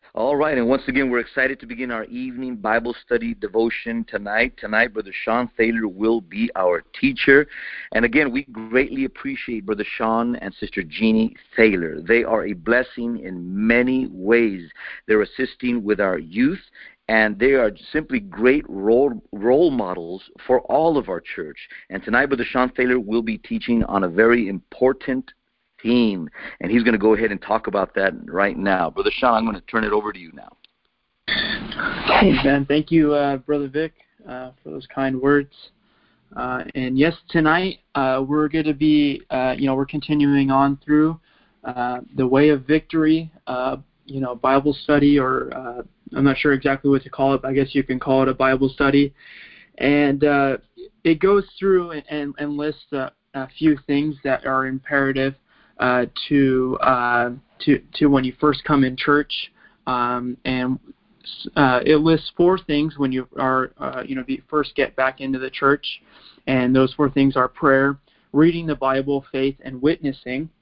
All right, and once again, we're excited to begin our evening Bible study devotion tonight. Tonight, Brother Sean Thaler will be our teacher. And again, we greatly appreciate Brother Sean and Sister Jeannie Thaler. They are a blessing in many ways. They're assisting with our youth, and they are simply great role models for all of our church. And tonight, Brother Sean Thaler will be teaching on a very important theme, and he's going to go ahead and talk about that right now. Brother Sean, I'm going to turn it over to you now. Amen. Thank you, Brother Vic, for those kind words. And yes, tonight we're going to be, we're continuing on through the Way of Victory, Bible study, or I'm not sure exactly what to call it, but I guess you can call it a Bible study. And it goes through and lists a few things that are imperative to when you first come in church, and it lists 4 things when you are you first get back into the church, and those 4 things are prayer, reading the Bible, faith, and witnessing.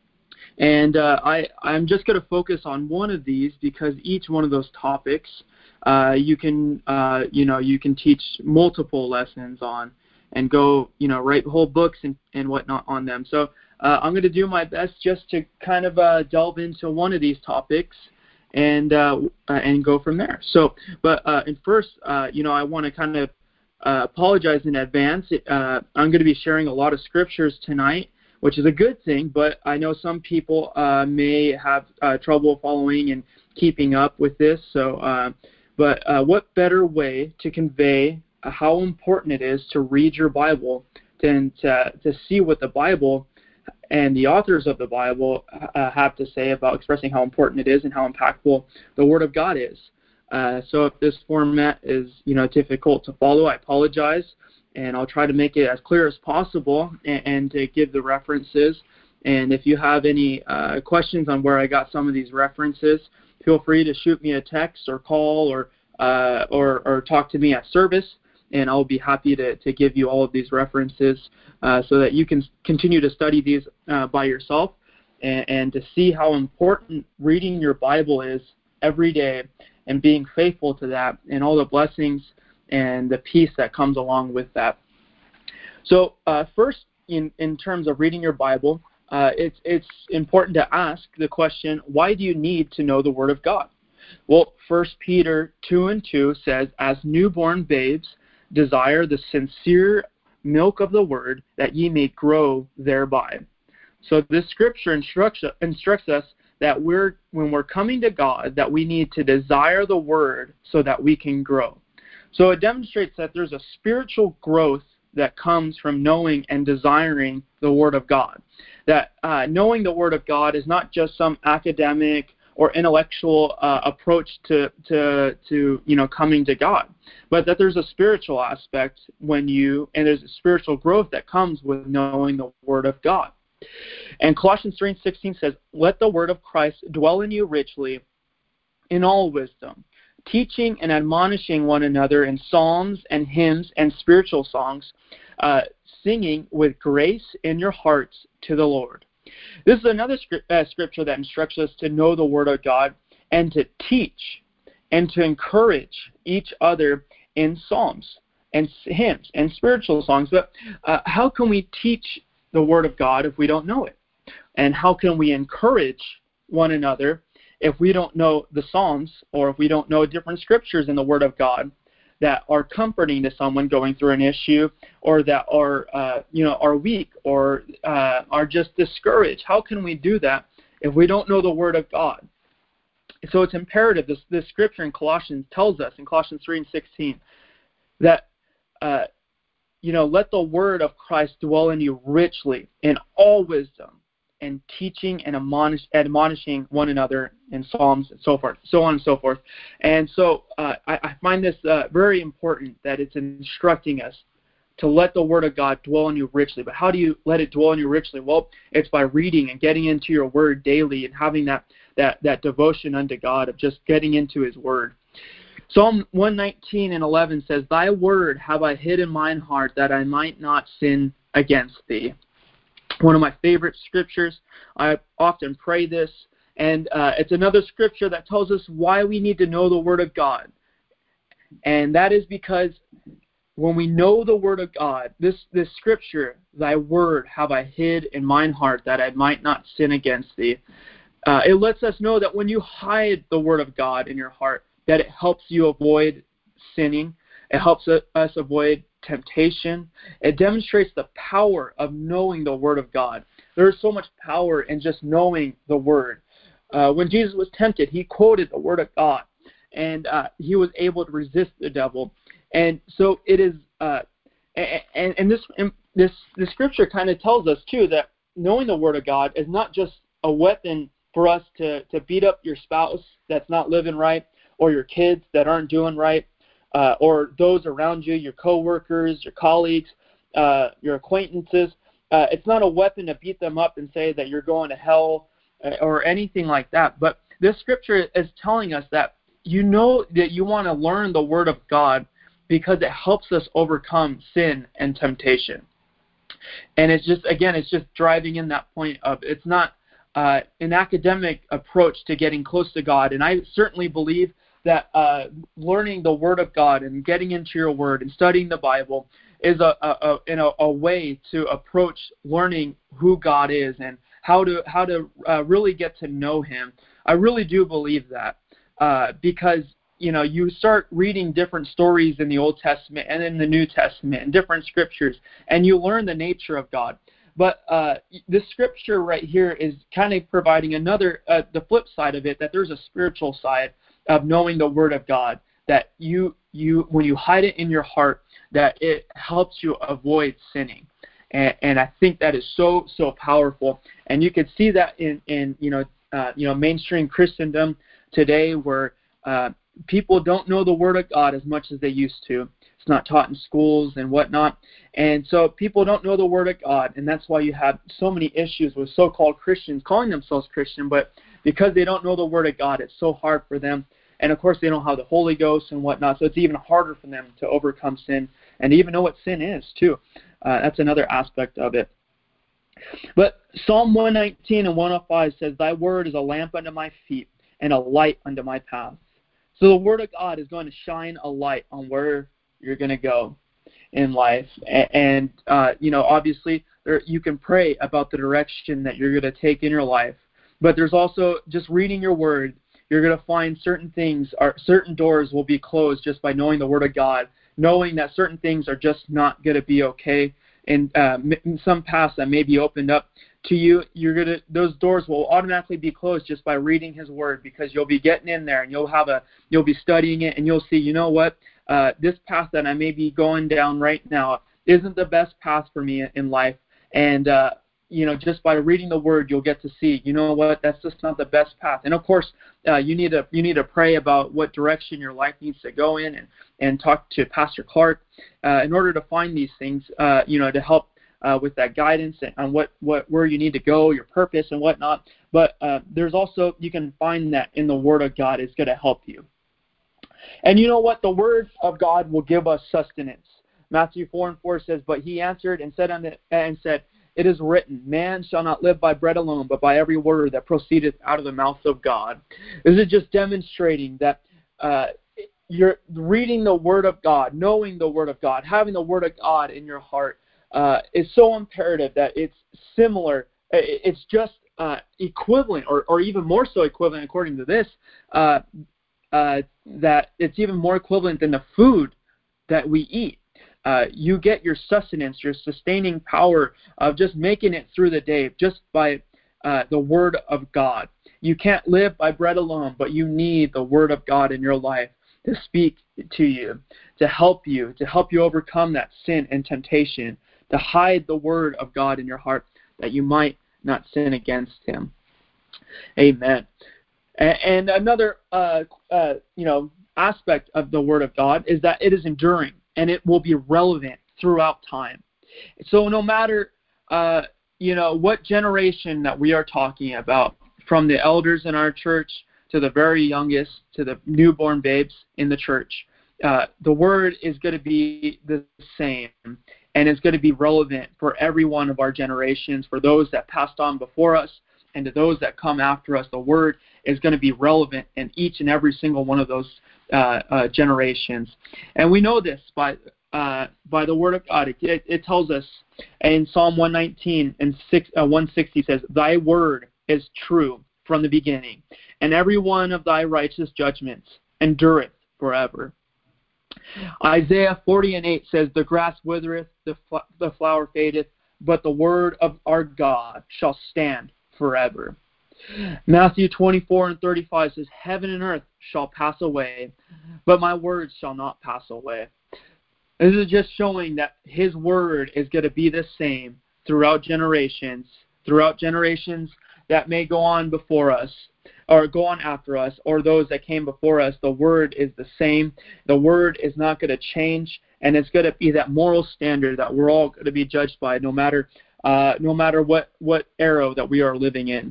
And I'm just going to focus on one of these because each one of those topics you can teach multiple lessons on and go write whole books and whatnot on them. So I'm going to do my best just to kind of delve into one of these topics and go from there. So, and first, I want to kind of apologize in advance. I'm going to be sharing a lot of scriptures tonight, which is a good thing, but I know some people may have trouble following and keeping up with this. So, what better way to convey how important it is to read your Bible than to see what the Bible and the authors of the Bible have to say about expressing how important it is and how impactful the Word of God is. So if this format is difficult to follow, I apologize, and I'll try to make it as clear as possible and to give the references. And if you have any questions on where I got some of these references, feel free to shoot me a text or call or talk to me at service, and I'll be happy to give you all of these references so that you can continue to study these by yourself and to see how important reading your Bible is every day and being faithful to that and all the blessings and the peace that comes along with that. So first, in terms of reading your Bible, it's important to ask the question, why do you need to know the Word of God? Well, 1 Peter 2:2 says, as newborn babes, desire the sincere milk of the word, that ye may grow thereby. So this scripture instructs us that when we're coming to God, that we need to desire the word so that we can grow. So it demonstrates that there's a spiritual growth that comes from knowing and desiring the Word of God. That knowing the Word of God is not just some academic or intellectual approach to coming to God, but that there's a spiritual aspect and there's a spiritual growth that comes with knowing the Word of God. And Colossians 3:16 says, let the word of Christ dwell in you richly in all wisdom, teaching and admonishing one another in psalms and hymns and spiritual songs, singing with grace in your hearts to the Lord. This is another scripture that instructs us to know the Word of God and to teach and to encourage each other in psalms and hymns and spiritual songs. But how can we teach the Word of God if we don't know it? And how can we encourage one another if we don't know the Psalms or if we don't know different scriptures in the Word of God that are comforting to someone going through an issue, or that are weak, or are just discouraged? How can we do that if we don't know the Word of God? So it's imperative. This scripture in Colossians tells us in Colossians 3:16 that let the word of Christ dwell in you richly in all wisdom, and teaching and admonishing one another in psalms and so forth, so on and so forth. And so I find this very important, that it's instructing us to let the Word of God dwell in you richly. But how do you let it dwell in you richly? Well, it's by reading and getting into your Word daily and having that devotion unto God of just getting into His Word. Psalm 119:11 says, thy word have I hid in mine heart, that I might not sin against thee. One of my favorite scriptures. I often pray this, And it's another scripture that tells us why we need to know the Word of God. And that is because when we know the Word of God, this scripture, thy word have I hid in mine heart that I might not sin against thee. It lets us know that when you hide the Word of God in your heart, that it helps you avoid sinning. It helps us avoid temptation. It demonstrates the power of knowing the Word of God. There is so much power in just knowing the Word. When Jesus was tempted, he quoted the Word of God, and he was able to resist the devil. And so it is, and this scripture kind of tells us too that knowing the Word of God is not just a weapon for us to beat up your spouse that's not living right, or your kids that aren't doing right, or those around you, your coworkers, your colleagues, your acquaintances. It's not a weapon to beat them up and say that you're going to hell or anything like that. But this scripture is telling us that you know that you want to learn the Word of God because it helps us overcome sin and temptation. And it's just driving in that point of it's not an academic approach to getting close to God. And I certainly believe that learning the Word of God and getting into your Word and studying the Bible is a way to approach learning who God is and how to really get to know Him. I really do believe that because you start reading different stories in the Old Testament and in the New Testament and different scriptures, and you learn the nature of God. But this scripture right here is kind of providing another, the flip side of it, that there's a spiritual side of knowing the Word of God, that you when you hide it in your heart, that it helps you avoid sinning. And I think that is so powerful. And you could see that in mainstream Christendom today, where people don't know the Word of God as much as they used to. It's not taught in schools and whatnot. And so people don't know the Word of God, and that's why you have so many issues with so-called Christians calling themselves Christian, but because they don't know the Word of God, it's so hard for them. And of course, they don't have the Holy Ghost and whatnot, so it's even harder for them to overcome sin and even know what sin is, too. That's another aspect of it. But Psalm 119 and 105 says, thy word is a lamp unto my feet and a light unto my path. So the Word of God is going to shine a light on where you're going to go in life. And obviously, you can pray about the direction that you're going to take in your life. But there's also just reading your Word. You're going to find certain things, or certain doors will be closed just by knowing the Word of God, knowing that certain things are just not going to be okay. And some paths that may be opened up to you, those doors will automatically be closed just by reading His Word, because you'll be getting in there and you'll be studying it, and you'll see, you know what, this path that I may be going down right now isn't the best path for me in life. And just by reading the Word, you'll get to see, you know what, that's just not the best path. And of course, you need to pray about what direction your life needs to go in, and talk to Pastor Clark in order to find these things, to help with that guidance on where you need to go, your purpose and whatnot. But there's also, you can find that in the Word of God is going to help you. And you know what? The Word of God will give us sustenance. Matthew 4:4 says, but he answered and said, it is written, man shall not live by bread alone, but by every word that proceedeth out of the mouth of God. This is just demonstrating that you're reading the Word of God, knowing the Word of God, having the Word of God in your heart is so imperative that it's similar. It's just equivalent, or even more so equivalent, according to this, that it's even more equivalent than the food that we eat. You get your sustenance, your sustaining power of just making it through the day just by the Word of God. You can't live by bread alone, but you need the Word of God in your life to speak to you, to help you overcome that sin and temptation, to hide the Word of God in your heart that you might not sin against Him. Amen. And another aspect of the Word of God is that it is enduring, and it will be relevant throughout time. So no matter what generation that we are talking about, from the elders in our church to the very youngest, to the newborn babes in the church, the Word is going to be the same, and it's going to be relevant for every one of our generations, for those that passed on before us, and to those that come after us, the word is going to be relevant in each and every single one of those generations. And we know this by the word of God. It tells us in Psalm 119 and 160 says, "Thy word is true from the beginning, and every one of thy righteous judgments endureth forever." Isaiah 40:8 says, "The grass withereth, the flower fadeth, but the word of our God shall stand forever." Matthew 24:35 says, "Heaven and earth shall pass away, but my words shall not pass away." This is just showing that his word is going to be the same throughout generations that may go on before us or go on after us, or those that came before us. The word is the same. The word is not going to change, and it's going to be that moral standard that we're all going to be judged by, no matter what era that we are living in.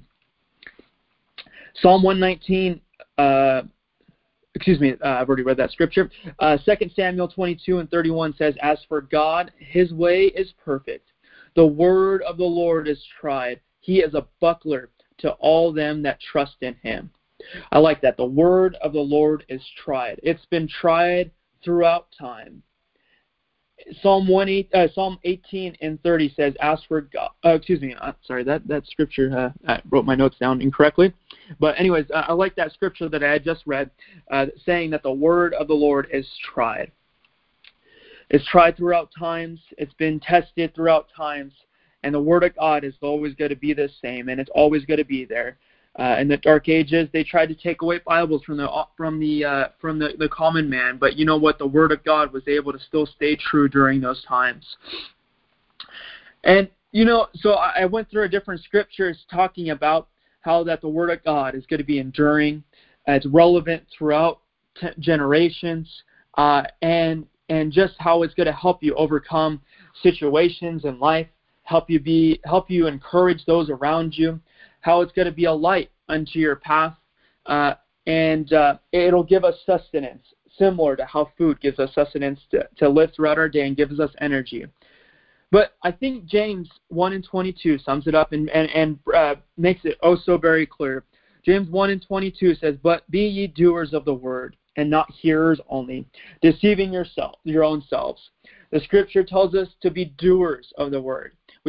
Psalm 119, I've already read that scripture. 2 Samuel 22:31 says, "As for God, his way is perfect. The word of the Lord is tried. He is a buckler to all them that trust in him." I like that. The word of the Lord is tried. It's been tried throughout time. Psalm 18:30 says, "As for God," that scripture, I wrote my notes down incorrectly. But anyways, I like that scripture that I had just read, saying that the word of the Lord is tried. It's tried throughout times. It's been tested throughout times. And the word of God is always going to be the same, and it's always going to be there. In the Dark Ages, they tried to take away Bibles from the common man, but you know what? The Word of God was able to still stay true during those times. And so I went through different scriptures talking about how that the Word of God is going to be enduring, it's relevant throughout generations, and just how it's going to help you overcome situations in life, help you encourage those around you, how it's going to be a light unto your path, and it'll give us sustenance, similar to how food gives us sustenance to live throughout our day and gives us energy. But I think James 1:22 sums it up and makes it oh so very clear. James 1:22 says, "But be ye doers of the word, and not hearers only, deceiving your own selves." The scripture tells us to be doers of the word.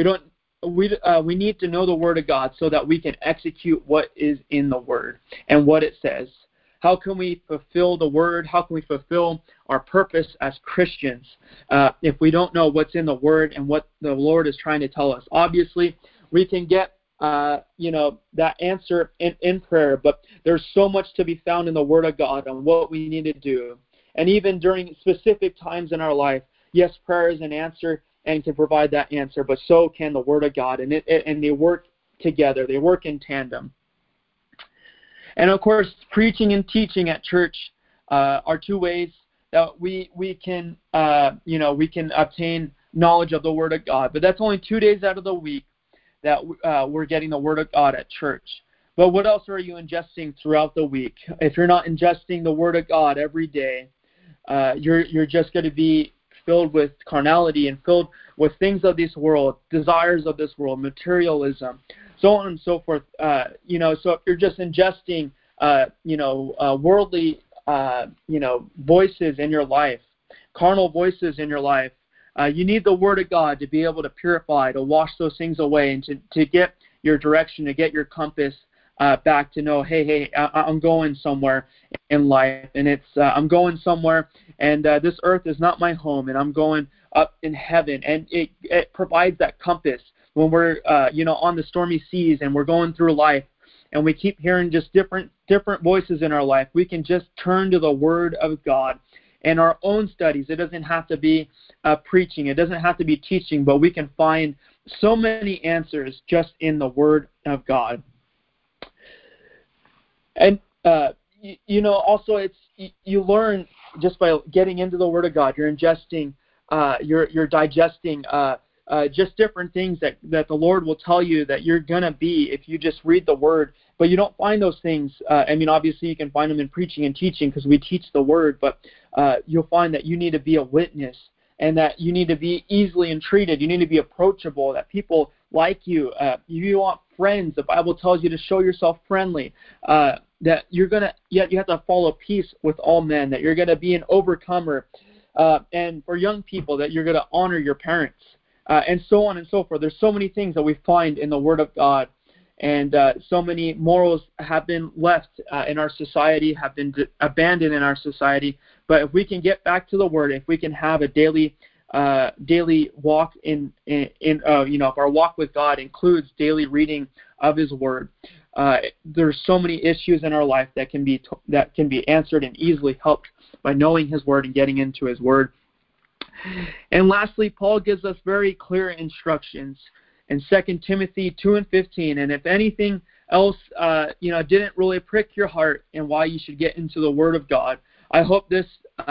We need to know the word of God so that we can execute what is in the word and what it says. How can we fulfill the word? How can we fulfill our purpose as Christians if we don't know what's in the word and what the Lord is trying to tell us? Obviously, we can get that answer in prayer, but there's so much to be found in the word of God on what we need to do. And even during specific times in our life, yes, prayer is an answer and can provide that answer, but so can the word of God, and they work together. They work in tandem. And of course, preaching and teaching at church are two ways that we can obtain knowledge of the word of God. But that's only 2 days out of the week that we're getting the word of God at church. But what else are you ingesting throughout the week? If you're not ingesting the word of God every day, you're just going to be filled with carnality and filled with things of this world, desires of this world, materialism, so on and so forth. So if you're just ingesting, worldly, voices in your life, carnal voices in your life, you need the Word of God to be able to purify, to wash those things away, and to get your direction, to get your compass back, to know, hey, I'm going somewhere in life, and I'm going somewhere, and this earth is not my home, and I'm going up in heaven. And it provides that compass when we're on the stormy seas and we're going through life, and we keep hearing just different voices in our life. We can just turn to the Word of God and our own studies. It doesn't have to be preaching. It doesn't have to be teaching, but we can find so many answers just in the Word of God. And also you learn just by getting into the Word of God. You're ingesting, you're digesting just different things that the Lord will tell you that you're gonna be if you just read the Word. But you don't find those things. Obviously you can find them in preaching and teaching because we teach the Word. But you'll find that you need to be a witness, and that you need to be easily entreated. You need to be approachable. That people like you. You want friends. The Bible tells you to show yourself friendly. That you're gonna, yet you have to follow peace with all men. That you're gonna be an overcomer. And for young people, that you're gonna honor your parents, and so on and so forth. There's so many things that we find in the Word of God. And so many morals have been left in our society, have been abandoned in our society. But if we can get back to the Word, if we can have a daily walk if our walk with God includes daily reading of His Word, there's so many issues in our life that can be answered and easily helped by knowing His Word and getting into His Word. And lastly, Paul gives us very clear instructions in 2 Timothy 2:15, and if anything else, didn't really prick your heart and why you should get into the Word of God, I hope this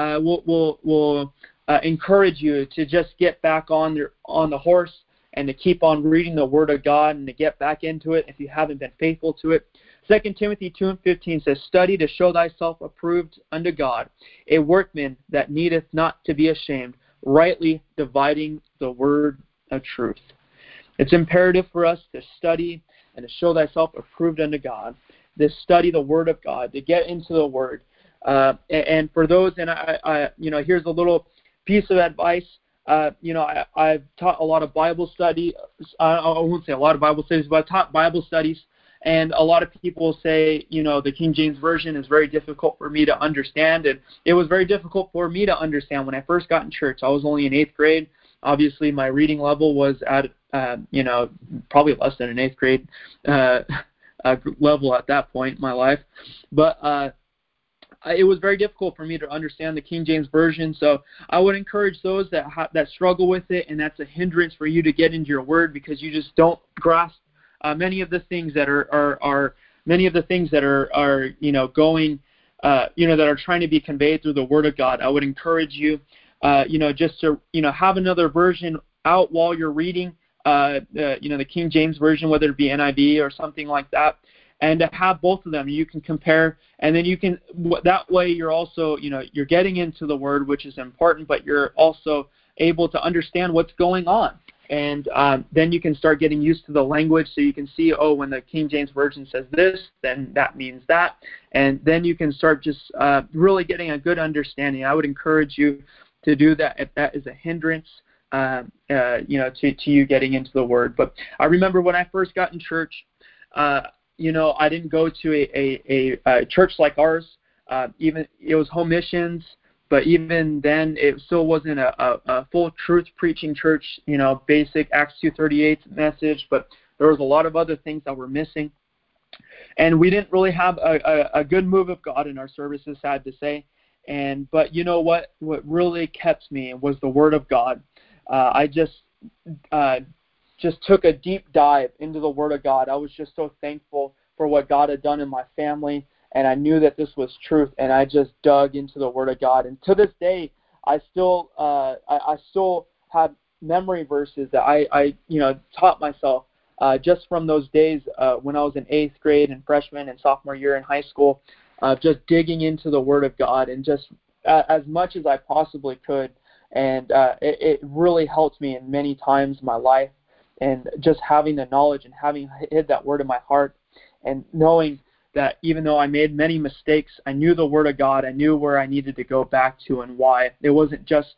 will encourage you to just get back on the horse and to keep on reading the Word of God and to get back into it if you haven't been faithful to it. 2 Timothy 2:15 says, "Study to show thyself approved unto God, a workman that needeth not to be ashamed, rightly dividing the word of truth." It's imperative for us to study and to show thyself approved unto God, to study the Word of God, to get into the Word. And for those, and here's a little piece of advice. I've taught a lot of Bible study. I won't say a lot of Bible studies, but I've taught Bible studies. And a lot of people say, the King James Version is very difficult for me to understand. And it was very difficult for me to understand when I first got in church. I was only in 8th grade. Obviously, my reading level was at, probably less than an 8th grade level at that point in my life. But it was very difficult for me to understand the King James Version. So I would encourage those that struggle with it, and that's a hindrance for you to get into your Word because you just don't grasp many of the things that are going, that are trying to be conveyed through the Word of God. I would encourage you, just to, have another version out while you're reading, the King James Version, whether it be NIV or something like that, and to have both of them. You can compare, and then you can, that way you're also, you're getting into the Word, which is important, but you're also able to understand what's going on. And then you can start getting used to the language, so you can see, when the King James Version says this, then that means that. And then you can start just really getting a good understanding. I would encourage you to do that if that is a hindrance, to you getting into the Word. But I remember when I first got in church, I didn't go to a church like ours. Even it was home missions. But even then, it still wasn't a full truth preaching church, basic Acts 2:38 message. But there was a lot of other things that were missing. And we didn't really have a good move of God in our services, sad to say. But you know what? What really kept me was the Word of God. I just took a deep dive into the Word of God. I was just so thankful for what God had done in my family. And I knew that this was truth, and I just dug into the Word of God. And to this day, I still have memory verses that I taught myself just from those days when I was in 8th grade and freshman and sophomore year in high school, just digging into the Word of God and just as much as I possibly could. And it really helped me in many times in my life. And just having the knowledge and having hid that Word in my heart and knowing that even though I made many mistakes, I knew the Word of God. I knew where I needed to go back to and why. It wasn't just,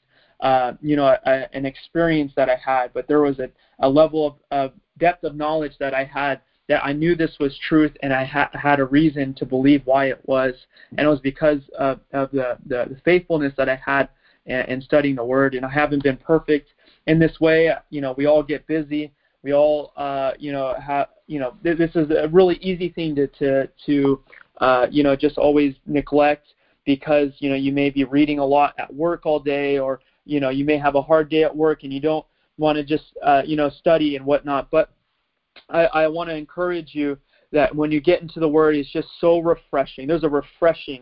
an experience that I had, but there was a level of depth of knowledge that I had, that I knew this was truth, and I had a reason to believe why it was. And it was because of the faithfulness that I had in studying the Word. And I haven't been perfect in this way. We all get busy. We all, this is a really easy thing to just always neglect because, you may be reading a lot at work all day, or, you may have a hard day at work and you don't want to just, study and whatnot. But I want to encourage you that when you get into the Word, it's just so refreshing. There's a refreshing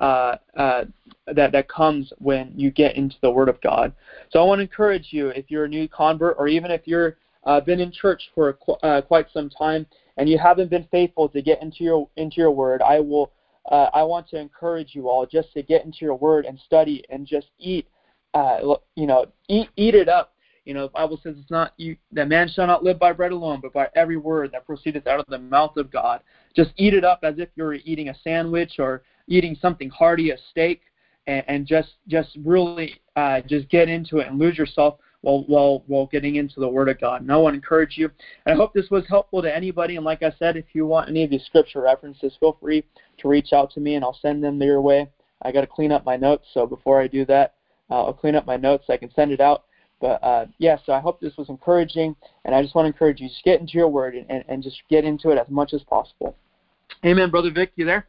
that comes when you get into the Word of God. So I want to encourage you, if you're a new convert, or even if you're been in church for quite some time and you haven't been faithful to get into your Word, I want to encourage you all just to get into your Word and study and just eat it up. The Bible says it's not that man shall not live by bread alone, but by every word that proceedeth out of the mouth of God. Just eat it up as if you were eating a sandwich or eating something hearty, a steak, and just really just get into it and lose yourself while getting into the Word of God. And I want to encourage you. And I hope this was helpful to anybody. And like I said, if you want any of these scripture references, feel free to reach out to me, and I'll send them your way. I got to clean up my notes, so before I do that, I'll clean up my notes so I can send it out. But, so I hope this was encouraging, and I just want to encourage you, just get into your Word and just get into it as much as possible. Amen, Brother Vic, you there?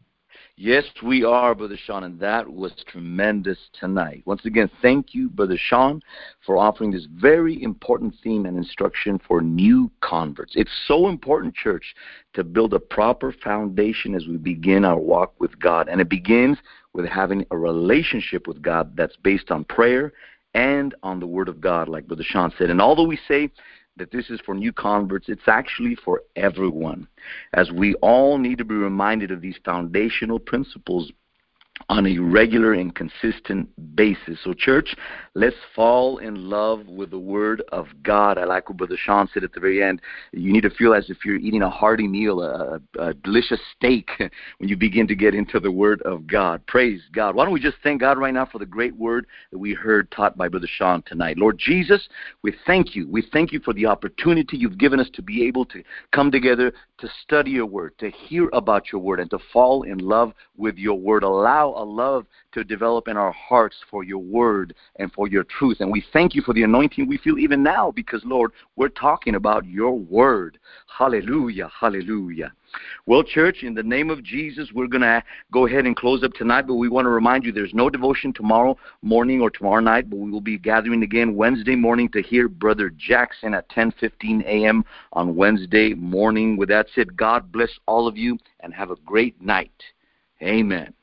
Yes, we are, Brother Sean, and that was tremendous tonight. Once again, thank you, Brother Sean, for offering this very important theme and instruction for new converts. It's so important, church, to build a proper foundation as we begin our walk with God, and it begins with having a relationship with God that's based on prayer and on the Word of God, like Brother Sean said. And although we say that this is for new converts, it's actually for everyone, as we all need to be reminded of these foundational principles on a regular and consistent basis. So, church, let's fall in love with the Word of God. I like what Brother Sean said at the very end. You need to feel as if you're eating a hearty meal, a delicious steak, when you begin to get into the Word of God. Praise God. Why don't we just thank God right now for the great Word that we heard taught by Brother Sean tonight. Lord Jesus, we thank you. We thank you for the opportunity you've given us to be able to come together to study your Word, to hear about your Word, and to fall in love with your Word. Allow a love to develop in our hearts for your Word and for your truth. And we thank you for the anointing we feel even now because, Lord, we're talking about your Word. Hallelujah, hallelujah. Well, church, in the name of Jesus, we're going to go ahead and close up tonight, but we want to remind you there's no devotion tomorrow morning or tomorrow night, but we will be gathering again Wednesday morning to hear Brother Jackson at 10:15 a.m. on Wednesday morning. With that said, God bless all of you and have a great night. Amen.